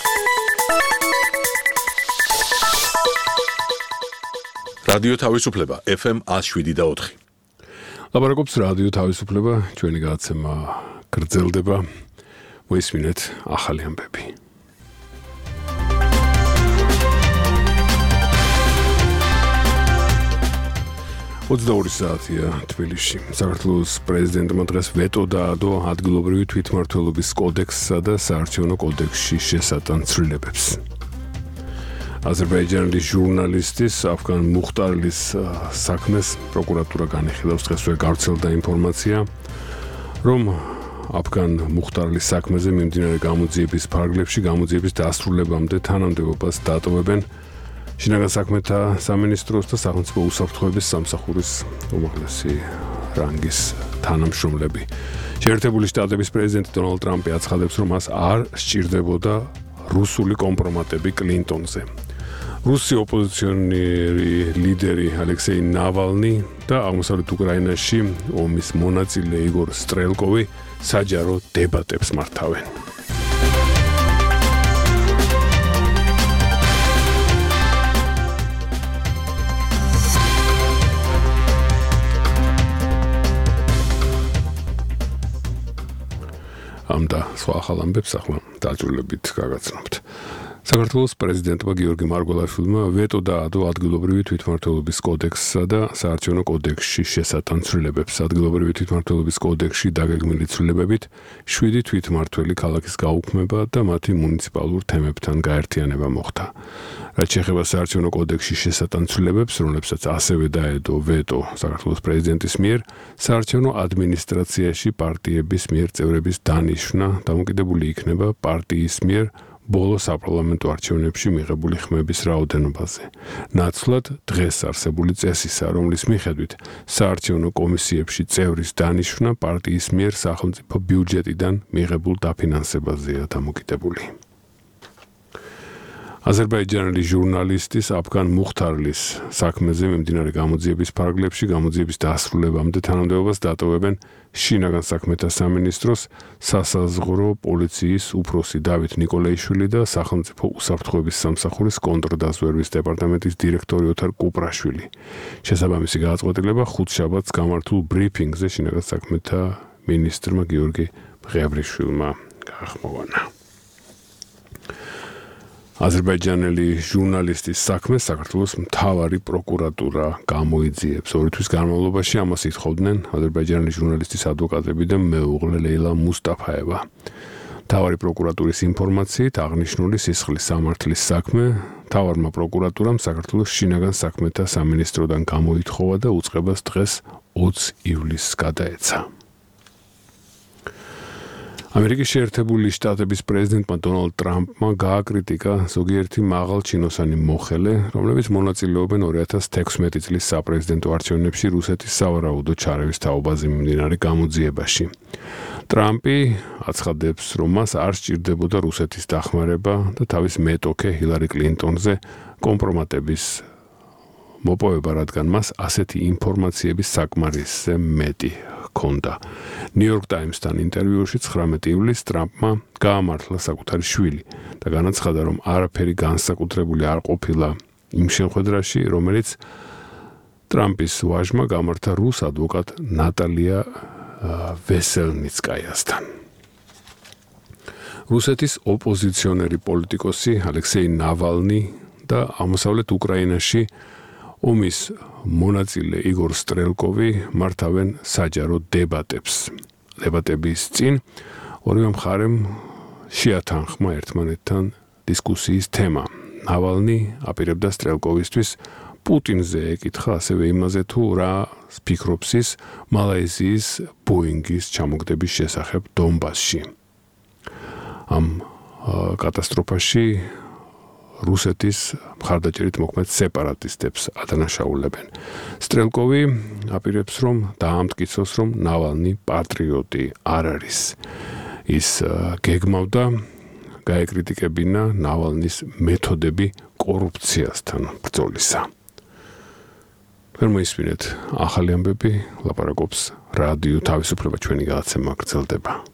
რადიო თავისუფლება FM 107.4. ლაპარაკობს რადიო თავისუფლება, ჩვენი გადაცემა გრძელდება. მოისმინეთ ახალი ამბები. 22 საათია თბილისში. საქართველოს პრეზიდენტმა დღეს ვეტო დაადო ადგილობრივი თვითმმართველობის კოდექსსა და საარჩევნო კოდექსში შესატან ცვლილებებს. აზერბაიჯანის ჟურნალისტის აფგან მუხტარლის საქმეს პროკურატურა განიხილავს. დღესვე გავრცელდა ინფორმაცია, რომ აფგან მუხტარლის საქმეზე მიმდინარე გამოძიების ფარგლებში გამოძიების დასრულებამდე თანამდებობას დატოვებენ შინაგან საქმეთა სამინისტროს და სახელმწიფო უსაფრთხოების სამსახურის უმაღლესი რანგის თანამშრომლები. შეერთებული შტატების პრეზიდენტი დონალდ ტრამპი აცხადებს, რომ მას არ სჭირდებოდა რუსული კომპრომატები კლინტონზე. რუსი ოპოზიციონერი ლიდერი ალექსეი ნავალნი და აღმოსავლეთ უკრაინაში ომის მონაწილე იგორ სტრელკოვი საჯარო დებატებს მართავენ. ამ და სხვა ახალ ამბებს ახლა დაჯულებით გაგაცნობთ. საქართველოს პრეზიდენტმა გიორგი მარგველაშვილმა ვეტო დაადო ადგილობრივი თვითმმართველობის კოდექსსა და საარჩევნო კოდექსში შესატან ცვლილებებს. ადგილობრივი თვითმმართველობის კოდექსში დაგეგმილი ცვლილებებით 7 თვითმმართველი ქალაქის გაუქმება და მათი მუნიციპალურ თემებთან გაერთიანება მოხდა. რაც შეეხება საარჩევნო კოდექსში შესატან ცვლილებებს, რომლებსაც ასევე დაედო ვეტო საქართველოს პრეზიდენტის მიერ, საარჩევნო ადმინისტრაციაში პარტიების მიერ წევრების დანიშვნა დამოკიდებული იქნება პარტიის მიერ ბოლო საპარლამენტო არჩევნებში მიღებული ხმების რაოდენობაზე. ნაცვლად დღეს არსებული წესისა, რომლის მიხედვით საარჩევნო კომისიებში წევრის დანიშვნა პარტიის მიერ სახელმწიფო ბიუჯეტიდან მიღებულ დაფინანსებაზეა დამოკიდებული. აზერბაიჯანის ჟურნალისტის აფგან მუხტარლის საქმეზე მიმდინარე გამოძიების ფარგლებში გამოძიების დასრულებამდე თანამდებობას დატოვებენ შინაგან საქმეთა სამინისტროს სასაზღვრო პოლიციის უფროსი დავით ნიკოლაიშვილი და სახელმწიფო უსაფრთხოების სამსახურის კონტრდაზვერვის დეპარტამენტის დირექტორი ოთარ კუპრაშვილი. შესაბამისი გადაწყვეტილება ხუთშაბათს გამართულ ბრიფინგზე შინაგან საქმეთა მინისტრმა გიორგი მღევრიშვილმა გაახმოვანა. აზერბაიჯანელი ჟურნალისტის საქმეს საქართველოს მთავარი პროკურატურა გამოიძიებს. 2 თვის განმავლობაში ამას ითხოვდნენ აზერბაიჯანელი ჟურნალისტის ადვოკატები და მეუღლე ლეილა მუსტაფაევა. მთავარი პროკურატურის ინფორმაციით აღნიშნული სისხლის სამართლის საქმე მთავარმა პროკურატურამ საქართველოს შინაგან საქმეთა სამინისტროდან გამოითხოვა და უწყებას დღეს 20 ივლისს გადაეცა. ამერიკის შეერთებული შტატების პრეზიდენტმა დონალდ ტრამპმა გააკრიტიკა ზოგიერთი მაღალჩინოსანი მოხელე, რომლებიც მონაწილეობენ 2016 წლის საპრეზიდენტო არჩევნებში რუსეთის სავარაუდო ჩარევის თაობაზე მიმდინარე გამოძიებაში. ტრამპი აცხადებს, რომ მას არ სჭირდებოდა რუსეთის დახმარება და თავის მეტოქე ჰილარი კლინტონზე კომპრომატების მოპოვება, რადგან მას ასეთი ინფორმაციების საკმარისზე მეტი ჰქონდა. ნიუ-იორკ ტაიმსთან ინტერვიუში 19 ივლისს ტრამპმა გაამართლა საკუთარი შვილი და განაცხადა, რომ არაფერი განსაკუთრებული არ ყოფილა იმ შეხვედრაში, რომელიც ტრამპის ვაჟმა გამართა რუს ადვოკატ ნატალია ვესელნიცკაიასთან. რუსეთის ოპოზიციონერი პოლიტიკოსი ალექსეი ნავალნი და აღმოსავლეთ უკრაინაში ომის მონაწილე იგორ სტრელკოვი მართავენ საჯარო დებატებს. დებატების წინ ორივე მხარემ შეათანხმა ერთმანეთთან დისკუსიის თემა. ნავალნი აპირებდა სტრელკოვისთვის პუტინზე ეკითხა ასევე იმაზე, თუ რა ფიქრობს ის მალაიზიის ბოინგის ჩამოგდების შესახებ დონბასში. ამ კატასტროფაში რუსეთის მხარდაჭერით მოქმედ სეპარატისტებს ადანაშაულებენ. სტრელკოვი აპირებს, რომ დაამტკიცოს, რომ ნავალნი პატრიოტი არ არის. ის გეგმავდა გაეკრიტიკებინა ნავალნის მეთოდები კორუფციასთან ბრძოლისა. მოისმინეთ ახალი ამბები, ლაპარაკობს რადიო თავისუფლება, ჩვენი გადაცემა გრძელდება.